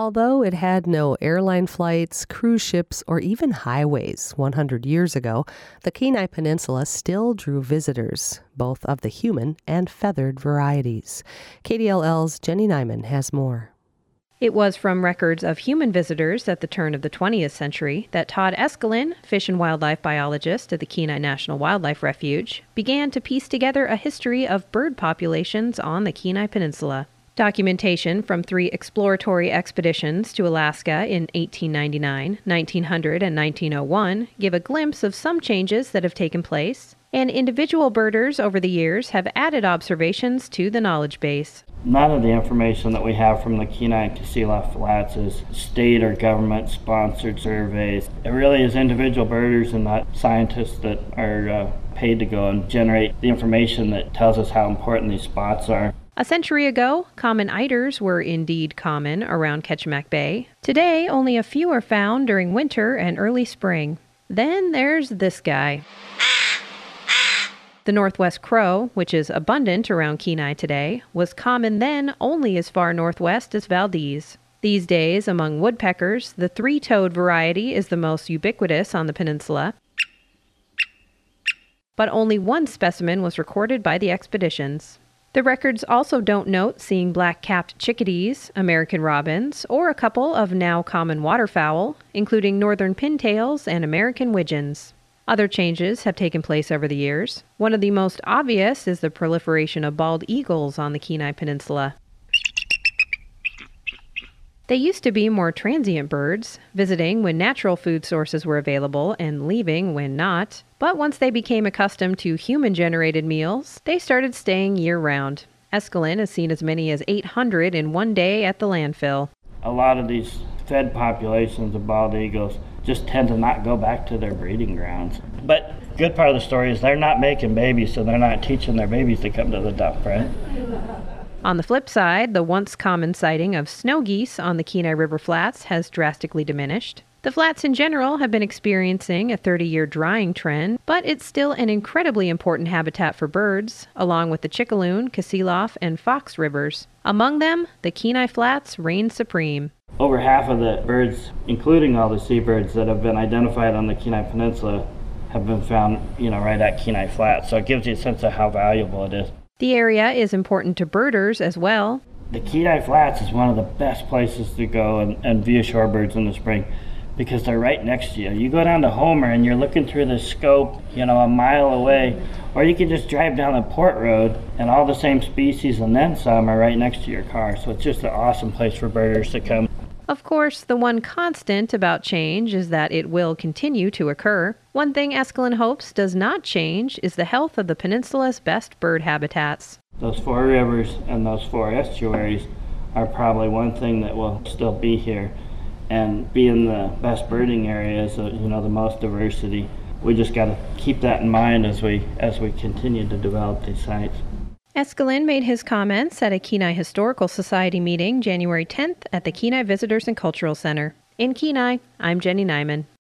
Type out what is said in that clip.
Although it had no airline flights, cruise ships, or even highways 100 years ago, the Kenai Peninsula still drew visitors, both of the human and feathered varieties. KDLL's Jenny Nyman has more. It was from records of human visitors at the turn of the 20th century that Todd Eskelin, fish and wildlife biologist at the Kenai National Wildlife Refuge, began to piece together a history of bird populations on the Kenai Peninsula. Documentation from 3 exploratory expeditions to Alaska in 1899, 1900, and 1901 give a glimpse of some changes that have taken place, and individual birders over the years have added observations to the knowledge base. None of the information that we have from the Kenai and Kesila Flats is state or government-sponsored surveys. It really is individual birders and not scientists that are paid to go and generate the information that tells us how important these spots are. A century ago, common eiders were indeed common around Ketchimack Bay. Today, only a few are found during winter and early spring. Then there's this guy. The northwest crow, which is abundant around Kenai today, was common then only as far northwest as Valdez. These days, among woodpeckers, the 3-toed variety is the most ubiquitous on the peninsula, but only one specimen was recorded by the expeditions. The records also don't note seeing black-capped chickadees, American robins, or a couple of now common waterfowl, including northern pintails and American widgeons. Other changes have taken place over the years. One of the most obvious is the proliferation of bald eagles on the Kenai Peninsula. They used to be more transient birds, visiting when natural food sources were available and leaving when not. But once they became accustomed to human-generated meals, they started staying year-round. Eskelin has seen as many as 800 in one day at the landfill. A lot of these fed populations of bald eagles just tend to not go back to their breeding grounds. But good part of the story is they're not making babies, so they're not teaching their babies to come to the dump, right? On the flip side, the once common sighting of snow geese on the Kenai River Flats has drastically diminished. The flats in general have been experiencing a 30-year drying trend, but it's still an incredibly important habitat for birds, along with the Chickaloon, Kasilof, and Fox rivers. Among them, the Kenai Flats reign supreme. Over half of the birds, including all the seabirds that have been identified on the Kenai Peninsula, have been found, right at Kenai Flats. So it gives you a sense of how valuable it is. The area is important to birders as well. The Kenai Flats is one of the best places to go and view shorebirds in the spring because they're right next to you. You go down to Homer and you're looking through the scope, a mile away, or you can just drive down the Port Road and all the same species and then some are right next to your car. So it's just an awesome place for birders to come. Of course, the one constant about change is that it will continue to occur. One thing Eskelin hopes does not change is the health of the peninsula's best bird habitats. Those 4 rivers and those 4 estuaries are probably one thing that will still be here. And being the best birding areas, the most diversity, we just got to keep that in mind as we continue to develop these sites. Eskelin made his comments at a Kenai Historical Society meeting January 10th at the Kenai Visitors and Cultural Center. In Kenai, I'm Jenny Nyman.